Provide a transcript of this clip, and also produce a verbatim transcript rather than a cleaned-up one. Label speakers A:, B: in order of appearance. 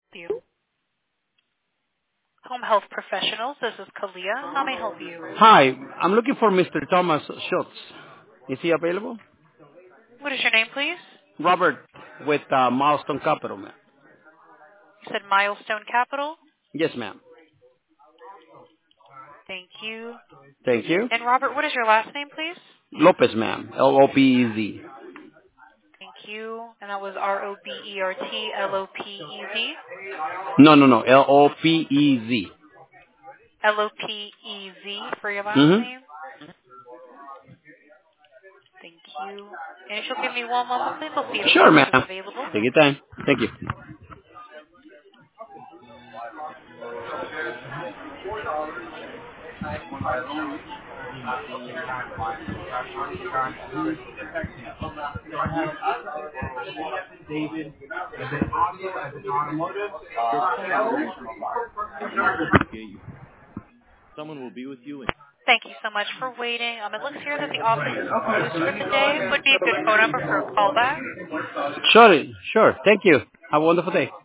A: you. Home Health Professionals, this is Kalia. How may I help you?
B: Hi, I'm looking for Mister Thomas Schultz. Is he available?
A: What is your name, please?
B: Robert with uh, Milestone Capital, ma'am.
A: You said Milestone Capital.
B: Yes, ma'am.
A: Thank you.
B: Thank you.
A: And Robert, what is your last name, please?
B: Lopez, ma'am. L O P E Z.
A: Thank you. And that was R O B E R T L O P E Z.
B: No, no, no. L O P E Z.
A: L O P E Z for your last
B: Mm-hmm.
A: name. Thank you. And if you'll give me one moment, please, I'll see if
B: Sure,
A: Thomas
B: ma'am.
A: is available.
B: Take your time. Thank you.
C: Your call has reached. We appreciate you. Someone will be with you in
A: Thank you so much for waiting. Um, it looks here that the office is closed for the day. Would be a good phone number for a callback.
B: Sure, sure. Thank you. Have a wonderful day.